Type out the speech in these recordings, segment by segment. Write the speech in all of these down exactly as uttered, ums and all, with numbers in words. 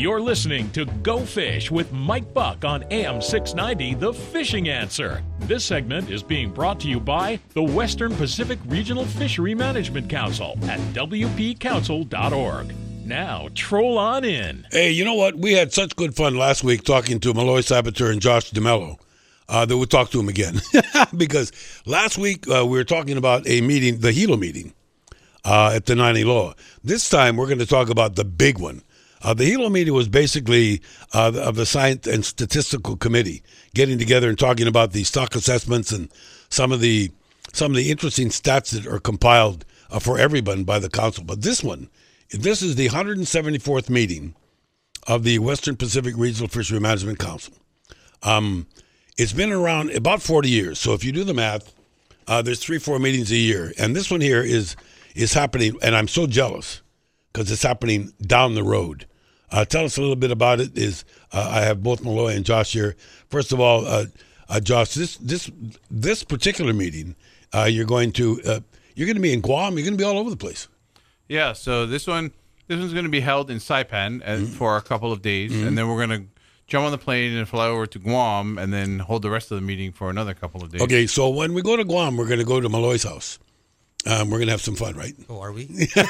You're listening to Go Fish with Mike Buck on A M six ninety, The Fishing Answer. This segment is being brought to you by the Western Pacific Regional Fishery Management Council at w p council dot org. Now, troll on in. Hey, you know what? We had such good fun last week talking to Malloy Saboteur and Josh DeMello uh, that we'll talk to him again. Because last week uh, we were talking about a meeting, the Hilo meeting uh, at the ninety Law. This time we're going to talk about the big one. Uh, the Hilo meeting was basically uh, the, of the Science and Statistical Committee getting together and talking about the stock assessments and some of the some of the interesting stats that are compiled uh, for everyone by the council. But this one, this is the one hundred seventy-fourth meeting of the Western Pacific Regional Fishery Management Council. Um, it's been around about forty years. So if you do the math, uh, there's three, four meetings a year. And this one here is is happening, and I'm so jealous because it's happening down the road. Uh, tell us a little bit about it. Is uh, I have both Malloy and Josh here. First of all, uh, uh, Josh, this this this particular meeting, uh, you're going to uh, you're going to be in Guam. You're going to be all over the place. Yeah. So this one this one's going to be held in Saipan uh, mm-hmm. for a couple of days, mm-hmm. and then we're going to jump on the plane and fly over to Guam, and then hold the rest of the meeting for another couple of days. Okay. So when we go to Guam, we're going to go to Malloy's house. Um, we're going to have some fun, right? Oh, are we?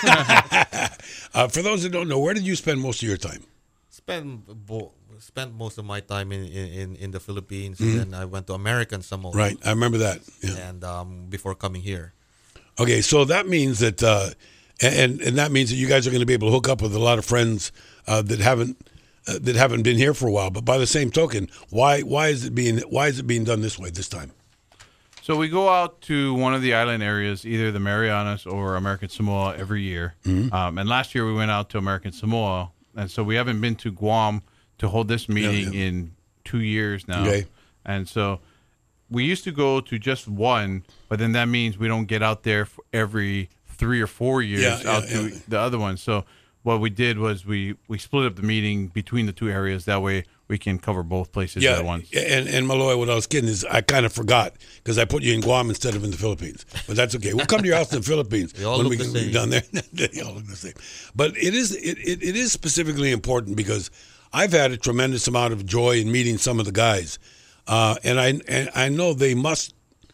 uh, for those that don't know, where did you spend most of your time? Spend bo- spent most of my time in, in, in the Philippines, Mm-hmm. and then I went to American Samoa. Right, I remember that. Yeah. And um, before coming here. Okay, so that means that, uh, and and that means that you guys are going to be able to hook up with a lot of friends uh, that haven't uh, that haven't been here for a while. But by the same token, why why is it being why is it being done this way this time? So we go out to one of the island areas, either the Marianas or American Samoa, every year. Mm-hmm. Um, and last year we went out to American Samoa, and so we haven't been to Guam to hold this meeting yeah, yeah. in two years now. Okay. And so we used to go to just one, but then that means we don't get out there for every three or four years yeah, out yeah, to yeah. the other one. So what we did was we, we split up the meeting between the two areas. That way we can cover both places yeah, at once. And, and Malloy, what I was kidding is I kind of forgot because I put you in Guam instead of in the Philippines. But that's okay. We'll come to your house in the Philippines they all when look we the get same. down there. They all look the same. But it is it, it, it is specifically important because I've had a tremendous amount of joy in meeting some of the guys. Uh, and I and I know they must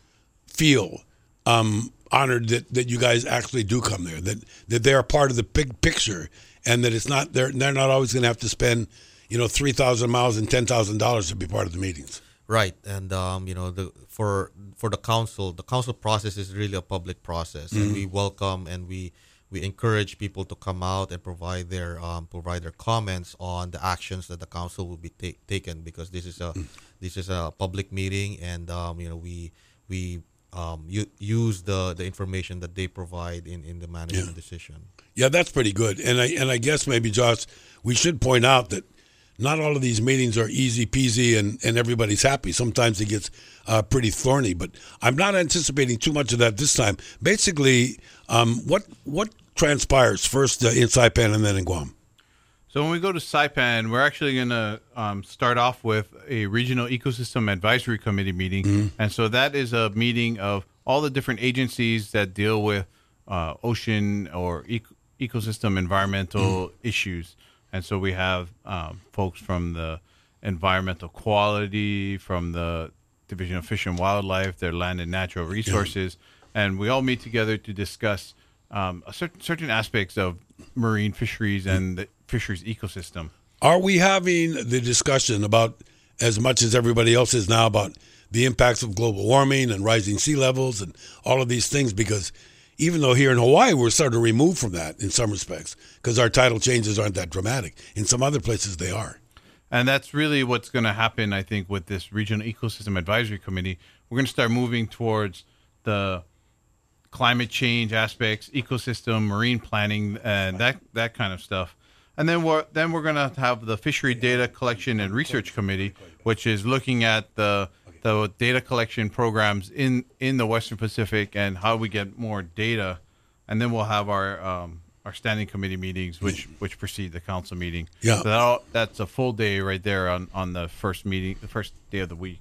feel um, honored that, that you guys actually do come there, that that they're part of the big picture, and that it's not they're they're not always going to have to spend, you know, three thousand miles and ten thousand dollars to be part of the meetings. Right, and um, you know, the for for the council, the council process is really a public process, mm-hmm. and we welcome and we we encourage people to come out and provide their um, provide their comments on the actions that the council will be ta- taken because this is a mm-hmm. this is a public meeting, and um, you know we we um, u- use the, the information that they provide in, in the management yeah. decision. Yeah, that's pretty good, and I and I guess maybe Josh, we should point out that not all of these meetings are easy peasy and, and everybody's happy. Sometimes it gets uh, pretty thorny, but I'm not anticipating too much of that this time. Basically, um, what what transpires first uh, in Saipan and then in Guam? So when we go to Saipan, we're actually going to um, start off with a Regional Ecosystem Advisory Committee meeting. Mm-hmm. And so that is a meeting of all the different agencies that deal with uh, ocean or eco- ecosystem environmental mm-hmm. issues. And so we have um, folks from the environmental quality, from the Division of Fish and Wildlife, their land and natural resources, yeah. and we all meet together to discuss um, a certain, certain aspects of marine fisheries and the fisheries ecosystem. Are we having the discussion about, as much as everybody else is now, about the impacts of global warming and rising sea levels and all of these things? Because even though here in Hawaii we're sort of removed from that in some respects because our tidal changes aren't that dramatic. In some other places they are. And that's really what's going to happen, I think, with this Regional Ecosystem Advisory Committee. We're going to start moving towards the climate change aspects, ecosystem, marine planning, and that that kind of stuff. And then we're then we're going to have the Fishery Data Collection and Research Committee, which is looking at the the data collection programs in, in the Western Pacific and how we get more data. And then we'll have our um, our standing committee meetings, which which precede the council meeting. Yeah, so that, that's a full day right there on, on the first meeting, the first day of the week.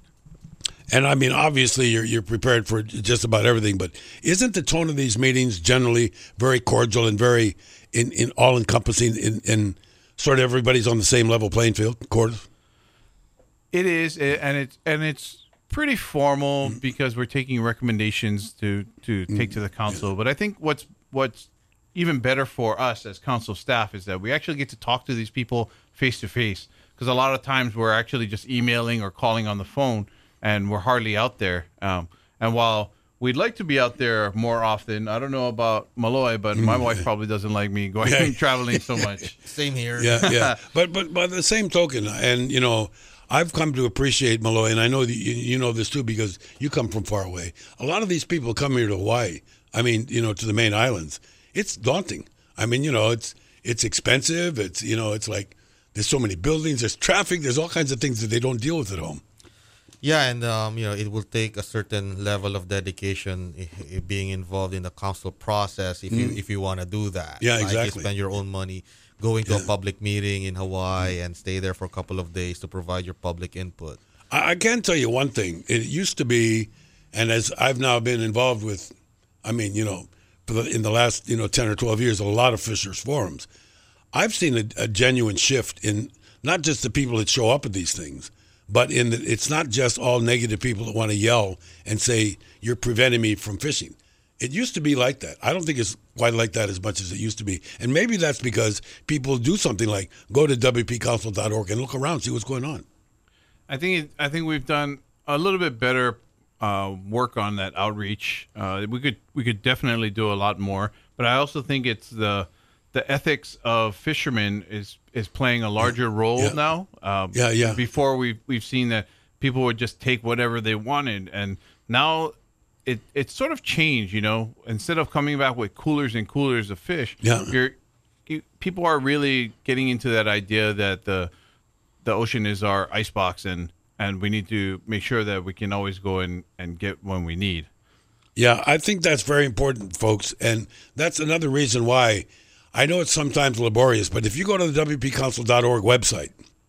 And I mean, obviously, you're you're prepared for just about everything. But isn't the tone of these meetings generally very cordial and very in, in all encompassing in, in sort of everybody's on the same level playing field, quarters? It is, eh, and it's and it's pretty formal because we're taking recommendations to to take to the council. But I think what's what's even better for us as council staff is that we actually get to talk to these people face to face. Because a lot of times we're actually just emailing or calling on the phone, and we're hardly out there. Um, and while we'd like to be out there more often, I don't know about Malloy, but my wife probably doesn't like me going Yeah. traveling so much. Same here. Yeah, yeah. But but by the same token, and you know, I've come to appreciate Malloy, and I know that you, you know this too because you come from far away. A lot of these people come here to Hawaii. I mean, you know, to the main islands. It's daunting. I mean, you know, it's it's expensive. It's you know, it's like there's so many buildings. There's traffic. There's all kinds of things that they don't deal with at home. Yeah, and um, you know, it will take a certain level of dedication i- i- being involved in the council process if you if you want to do that. Yeah, Like, exactly. You spend your own money going to a public meeting in Hawaii and stay there for a couple of days to provide your public input. I, I can tell you one thing. It used to be, and as I've now been involved with, I mean, you know, for the, in the last you know ten or twelve years, a lot of Fishers forums. I've seen a, a genuine shift in not just the people that show up at these things, but in the, it's not just all negative people that want to yell and say you're preventing me from fishing. It used to be like that. I don't think it's quite like that as much as it used to be. And maybe that's because people do something like go to w p council dot org and look around, see what's going on. I think it, I think we've done a little bit better uh, work on that outreach. Uh, we could we could definitely do a lot more, but I also think it's the the ethics of fishermen is is playing a larger role Yeah. now. Um, Yeah, yeah. Before we we've seen that people would just take whatever they wanted, and now it it's sort of changed. You know, instead of coming back with coolers and coolers of fish, Yeah. you're you, people are really getting into that idea that the the ocean is our icebox, and and we need to make sure that we can always go in and get when we need. Yeah, I think that's very important, folks. And that's another reason why I know it's sometimes laborious, but if you go to the w p council dot org website,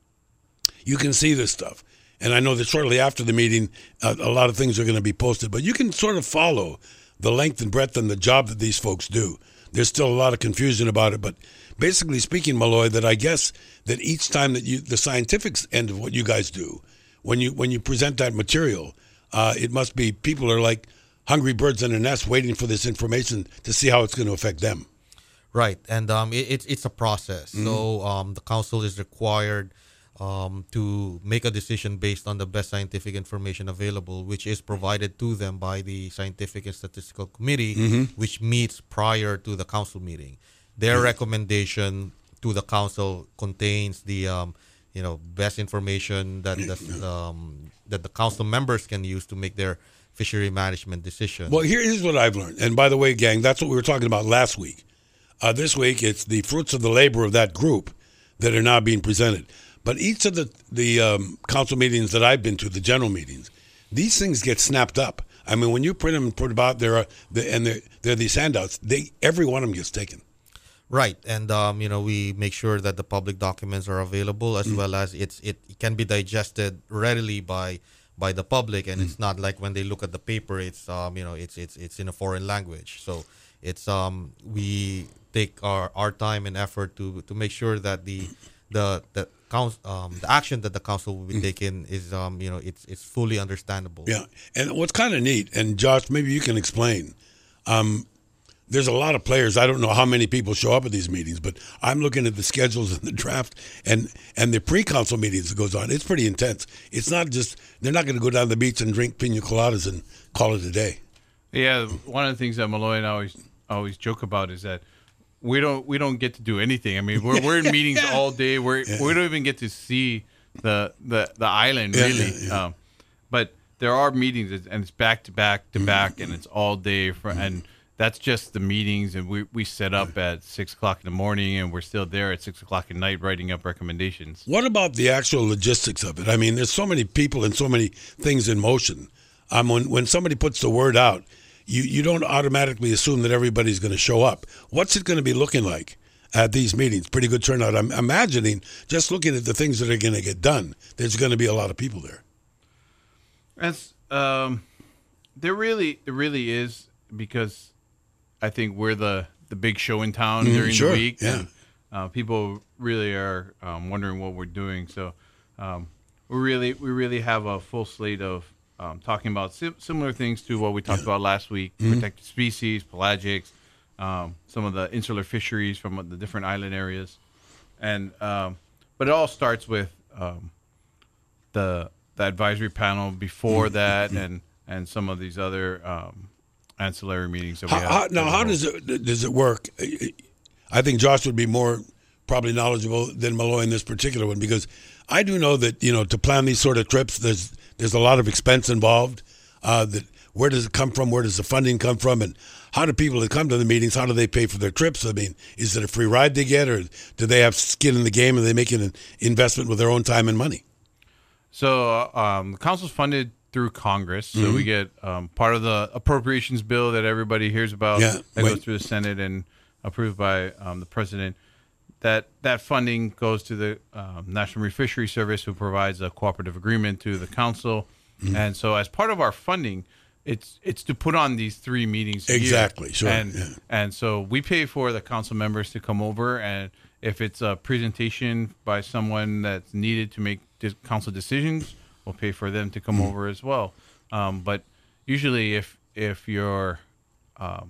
you can see this stuff. And I know that shortly after the meeting, uh, a lot of things are going to be posted, but you can sort of follow the length and breadth and the job that these folks do. There's still a lot of confusion about it, but basically speaking, Malloy, that I guess that each time that you, the scientific end of what you guys do, when you when you present that material, uh, it must be people are like hungry birds in a nest waiting for this information to see how it's going to affect them. Right, and um, it, it's it's a process. So um, the council is required um, to make a decision based on the best scientific information available, which is provided to them by the Scientific and Statistical Committee, which meets prior to the council meeting. Their recommendation to the council contains the um, you know best information that the um, that the council members can use to make their fishery management decision. Well, here, here's what I've learned. And by the way, gang, that's what we were talking about last week. Uh, this week, it's the fruits of the labor of that group that are now being presented. But each of the, the um, council meetings that I've been to, the general meetings, these things get snapped up. I mean, when you print them and put about there, are, the, and there, there are these handouts, they every one of them gets taken. Right, and um, you know we make sure that the public documents are available as well as it's it can be digested readily by by the public, and it's not like when they look at the paper, it's um you know it's it's it's in a foreign language. So it's um we take our, our time and effort to to make sure that the the the council um the action that the council will be taking is um you know it's it's fully understandable. Yeah, and what's kind of neat, and Josh, maybe you can explain. Um, there's a lot of players. I don't know how many people show up at these meetings, but I'm looking at the schedules and the draft and and the pre-council meetings that goes on. It's pretty intense. It's not just they're not going to go down the beach and drink pina coladas and call it a day. Yeah, one of the things that Malloy and I always always joke about is that we don't we don't get to do anything. I mean, we're we're in meetings all day. We're Yeah. we don't even get to see the the the island Yeah, really. yeah, yeah. Um, but there are meetings, and it's back to back to back, and it's all day for and. That's just the meetings, and we, we set up at six o'clock in the morning, and we're still there at six o'clock at night writing up recommendations. What about the actual logistics of it? I mean, there's so many people and so many things in motion. Um, when when somebody puts the word out, you, you don't automatically assume that everybody's going to show up. What's it going to be looking like at these meetings? Pretty good turnout. I'm imagining, just looking at the things that are going to get done, there's going to be a lot of people there. That's um, there really it really is, because I think we're the, the big show in town Mm, during sure, the week. yeah. And uh, people really are um, wondering what we're doing. So um, we really we really have a full slate of um, talking about sim- similar things to what we talked yeah. about last week: mm-hmm. protected species, pelagics, um, some of the insular fisheries from the different island areas, and um, but it all starts with um, the the advisory panel before mm-hmm. that, and and some of these other um, ancillary meetings that we how, have. How, now, how does it does it work? I think Josh would be more probably knowledgeable than Malloy in this particular one, because I do know that, you know, to plan these sort of trips, there's there's a lot of expense involved. Uh, that where does it come from? Where does the funding come from? And how do people that come to the meetings, how do they pay for their trips? I mean, is it a free ride they get, or do they have skin in the game and they make an investment with their own time and money? So um, the council's funded through Congress, so mm-hmm. we get um, part of the appropriations bill that everybody hears about yeah, that wait. goes through the Senate and approved by um, the president. That that funding goes to the um, National Marine Fisheries Service, who provides a cooperative agreement to the council. Mm-hmm. And so, as part of our funding, it's it's to put on these three meetings a exactly, year. Sure, and yeah. and so we pay for the council members to come over, and if it's a presentation by someone that's needed to make council decisions, we'll pay for them to come mm-hmm. over as well. Um, but usually, if if you're um,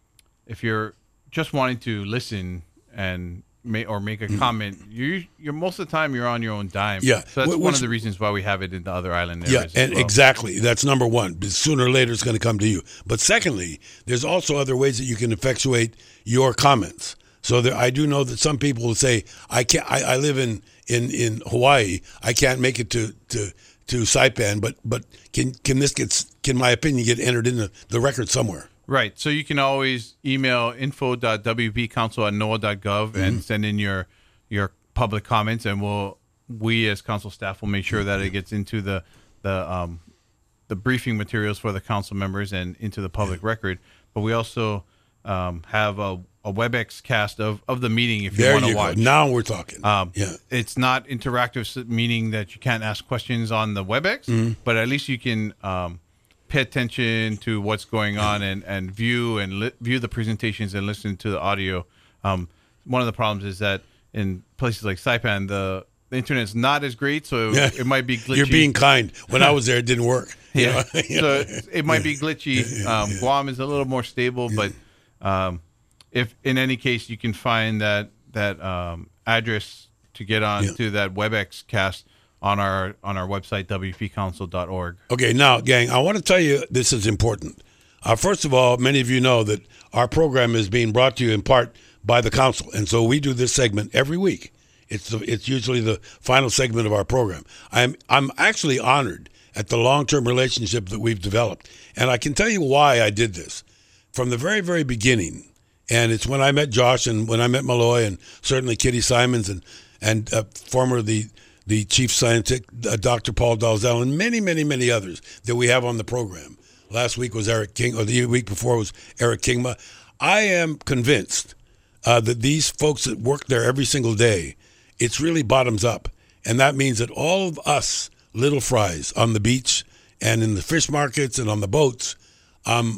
if you're just wanting to listen and May, or make a comment, you you're most of the time you're on your own dime. Yeah, so that's Which, one of the reasons why we have it in the other island areas. Yeah, and as well. exactly, that's number one. Sooner or later, it's going to come to you. But secondly, there's also other ways that you can effectuate your comments. So there, I do know that some people will say, "I can't. I, I live in, in, in Hawaii. I can't make it to to to Saipan. But but can can this get can my opinion get entered in the, the record somewhere?" Right. So you can always email info dot w p council at noaa dot gov mm-hmm. and send in your your public comments, and we'll we as council staff will make sure that it gets into the the um, the briefing materials for the council members and into the public yeah. record. But we also um, have a, a WebEx cast of, of the meeting if you want to watch. Go. Now we're talking. Um, yeah. It's not interactive, meaning that you can't ask questions on the WebEx, mm-hmm. but at least you can um, pay attention to what's going on and, and view and li- view the presentations and listen to the audio. Um, one of the problems is that in places like Saipan, the, the internet's not as great, so yeah. it might be glitchy. You're being kind. When I was there, it didn't work. Yeah, so it, it might be glitchy. Um, Guam is a little more stable, but um, if in any case you can find that that um, address to get on yeah. to that WebEx cast on our on our website, w p council dot org. Okay, now, gang, I want to tell you this is important. Uh, first of all, many of you know that our program is being brought to you in part by the council, and so we do this segment every week. It's the, it's usually the final segment of our program. I'm I'm actually honored at the long-term relationship that we've developed, and I can tell you why I did this from the very, very beginning. And it's when I met Josh and when I met Malloy and certainly Kitty Simons and and uh, former the the chief scientist, uh, Doctor Paul Dalzell, and many, many, many others that we have on the program. Last week was Eric King, or the week before was Eric Kingma. I am convinced uh, that these folks that work there every single day, it's really bottoms up. And that means that all of us little fries on the beach and in the fish markets and on the boats, um,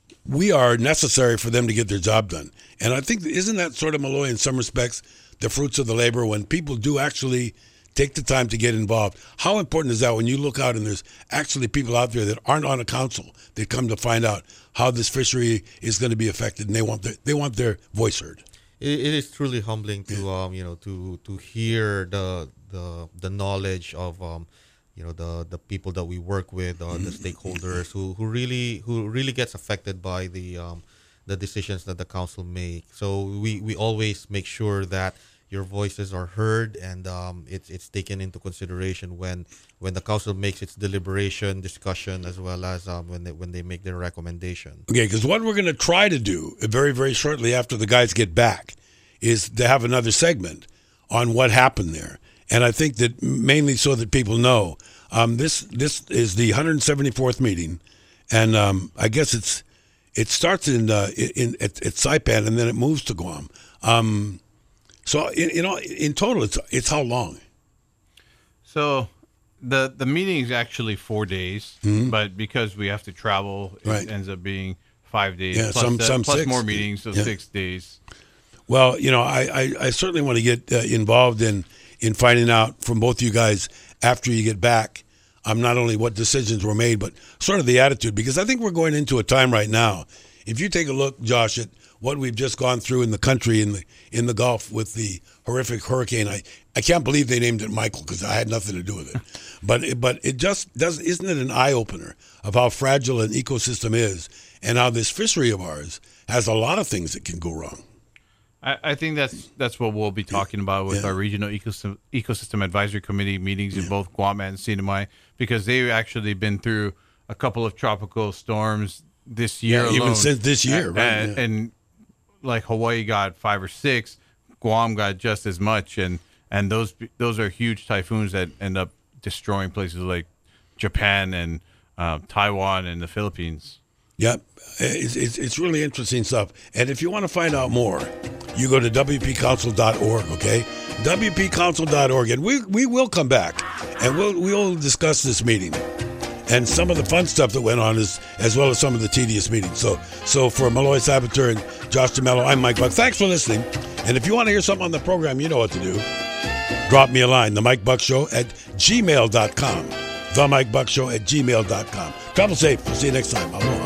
we are necessary for them to get their job done. And I think, isn't that sort of, Malloy, in some respects, the fruits of the labor when people do actually take the time to get involved? How important is that when you look out and there's actually people out there that aren't on a council that come to find out how this fishery is going to be affected, and they want their, they want their voice heard? It, it is truly humbling to yeah. um you know to to hear the the the knowledge of um you know the the people that we work with, uh, the stakeholders who, who really who really gets affected by the um the decisions that the council make. So we, we always make sure that your voices are heard, and um, it's it's taken into consideration when when the council makes its deliberation, discussion, as well as um, when they when they make their recommendation. Okay, because what we're going to try to do very, very shortly after the guys get back is to have another segment on what happened there, and I think that mainly so that people know um, this this is the one hundred seventy-fourth meeting, and um, I guess it's it starts in uh, in at, at Saipan and then it moves to Guam. Um, So, you know, in total, it's it's how long? So, the the meeting is actually four days, mm-hmm. but because we have to travel, it right. ends up being five days. Yeah, plus some, the, some plus six. more meetings, so yeah. six days. Well, you know, I, I, I certainly want to get uh, involved in, in finding out from both you guys after you get back um, not only what decisions were made, but sort of the attitude. Because I think we're going into a time right now. If you take a look, Josh, at what we've just gone through in the country, in the in the Gulf with the horrific hurricane, I, I can't believe they named it Michael because I had nothing to do with it. But it, but it just does isn't it an eye opener of how fragile an ecosystem is and how this fishery of ours has a lot of things that can go wrong. I, I think that's that's what we'll be talking about with Yeah. our regional ecosystem, ecosystem advisory committee meetings in Yeah. both Guam and Sinamai, because they've actually been through a couple of tropical storms this year Yeah, alone. even since this year, and, right? And, Yeah. and like Hawaii got five or six, Guam got just as much, and and those those are huge typhoons that end up destroying places like Japan and uh, Taiwan and the Philippines. Yep, it's, it's, it's really interesting stuff. And if you want to find out more, you go to W P council dot org, okay? W P council dot org. And we, we will come back, and we'll, we'll discuss this meeting and some of the fun stuff that went on, as, as well as some of the tedious meetings. So so for Malloy Saboteur and Josh DeMello, I'm Mike Buck. Thanks for listening. And if you want to hear something on the program, you know what to do. Drop me a line, the Mike Buck Show at gmail dot com. The Mike Buck Show at gmail dot com. Travel safe. We'll see you next time. Aloha.